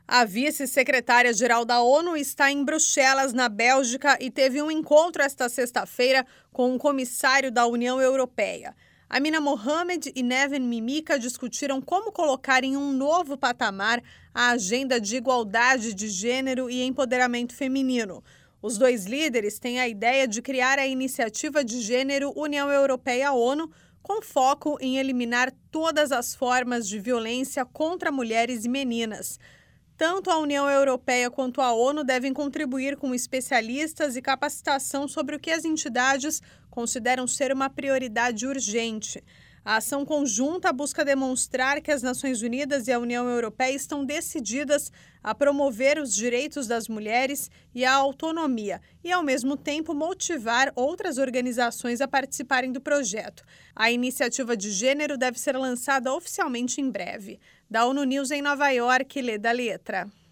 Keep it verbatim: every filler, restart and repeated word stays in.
A vice-secretária-geral da ONU está em Bruxelas, na Bélgica, e teve um encontro esta sexta-feira com o comissário da União Europeia. Amina Mohamed e Neven Mimica discutiram como colocar em um novo patamar a agenda de igualdade de gênero e empoderamento feminino. Os dois líderes têm a ideia de criar a Iniciativa de Gênero União Europeia-ONU, com foco em eliminar todas as formas de violência contra mulheres e meninas. Tanto a União Europeia quanto a ONU devem contribuir com especialistas e capacitação sobre o que as entidades consideram ser uma prioridade urgente. A ação conjunta busca demonstrar que as Nações Unidas e a União Europeia estão decididas a promover os direitos das mulheres e a autonomia e, ao mesmo tempo, motivar outras organizações a participarem do projeto. A iniciativa de gênero deve ser lançada oficialmente em breve. Da ONU News em Nova York, Leda Letra.